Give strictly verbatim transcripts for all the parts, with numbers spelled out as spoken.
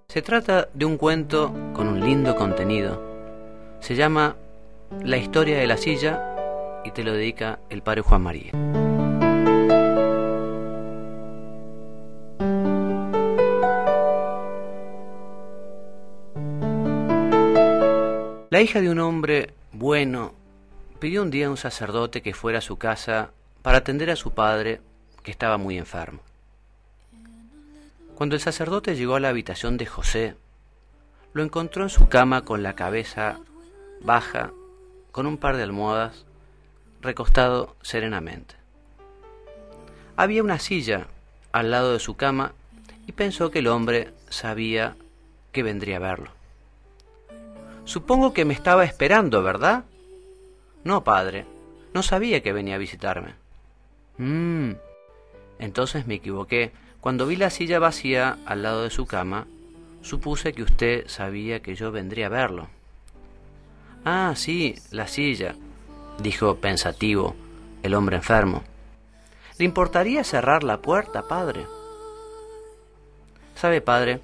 Se trata de un cuento con un lindo contenido. Se llama La historia de la silla y te lo dedica el padre Juan María. La hija de un hombre bueno pidió un día a un sacerdote que fuera a su casa para atender a su padre, que estaba muy enfermo. Cuando el sacerdote llegó a la habitación de José, lo encontró en su cama con la cabeza baja, con un par de almohadas, recostado serenamente. Había una silla al lado de su cama y pensó que el hombre sabía que vendría a verlo. Supongo que me estaba esperando, ¿verdad? No, padre, no sabía que venía a visitarme. Mmm, entonces me equivoqué. Cuando vi la silla vacía al lado de su cama, supuse que usted sabía que yo vendría a verlo. Ah, sí, la silla, dijo pensativo el hombre enfermo. ¿Le importaría cerrar la puerta, padre? ¿Sabe, padre?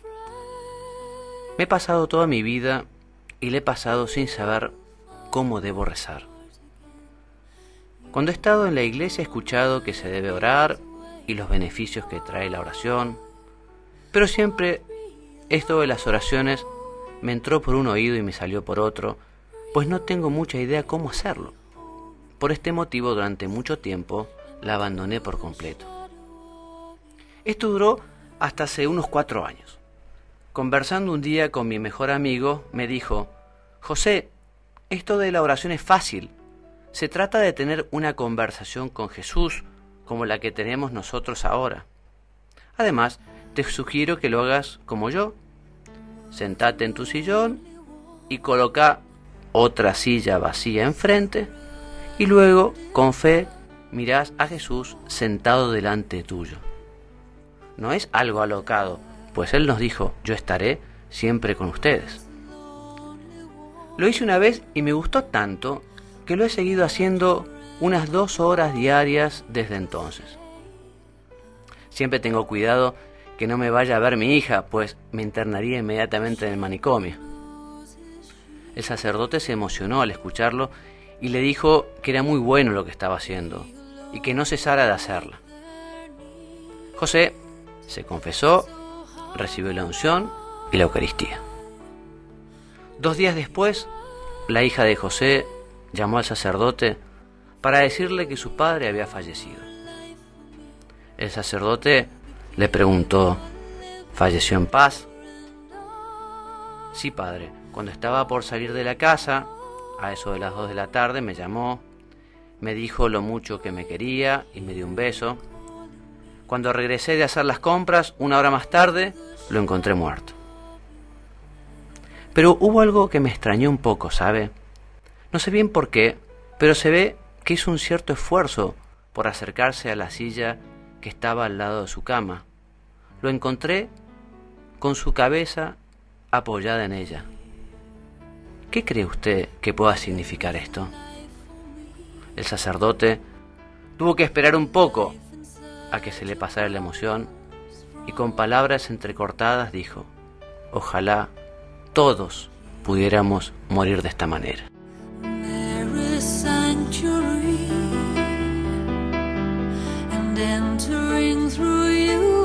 Me he pasado toda mi vida y le he pasado sin saber cómo debo rezar. Cuando he estado en la iglesia he escuchado que se debe orar y los beneficios que trae la oración, pero siempre esto de las oraciones me entró por un oído y me salió por otro, pues no tengo mucha idea cómo hacerlo. Por este motivo, durante mucho tiempo la abandoné por completo. Esto duró hasta hace unos cuatro años. Conversando un día con mi mejor amigo, me dijo: José, esto de la oración es fácil. Se trata de tener una conversación con Jesús, como la que tenemos nosotros ahora. Además, te sugiero que lo hagas como yo. Sentate en tu sillón y coloca otra silla vacía enfrente, y luego, con fe, mirás a Jesús sentado delante tuyo. No es algo alocado, pues Él nos dijo: yo estaré siempre con ustedes. Lo hice una vez y me gustó tanto que lo he seguido haciendo unas dos horas diarias desde entonces. Siempre tengo cuidado que no me vaya a ver mi hija, pues me internaría inmediatamente en el manicomio. El sacerdote se emocionó al escucharlo y le dijo que era muy bueno lo que estaba haciendo y que no cesara de hacerla. José se confesó, recibió la unción y la Eucaristía. Dos días después, la hija de José llamó al sacerdote para decirle que su padre había fallecido. El sacerdote le preguntó: ¿falleció en paz? Sí, padre. Cuando estaba por salir de la casa, a eso de las dos de la tarde, me llamó, me dijo lo mucho que me quería y me dio un beso. Cuando regresé de hacer las compras, una hora más tarde, lo encontré muerto. Pero hubo algo que me extrañó un poco, ¿sabe? No sé bien por qué, pero se ve que hizo un cierto esfuerzo por acercarse a la silla que estaba al lado de su cama. Lo encontré con su cabeza apoyada en ella. ¿Qué cree usted que pueda significar esto? El sacerdote tuvo que esperar un poco a que se le pasara la emoción y con palabras entrecortadas dijo: ojalá todos pudiéramos morir de esta manera. And entering through you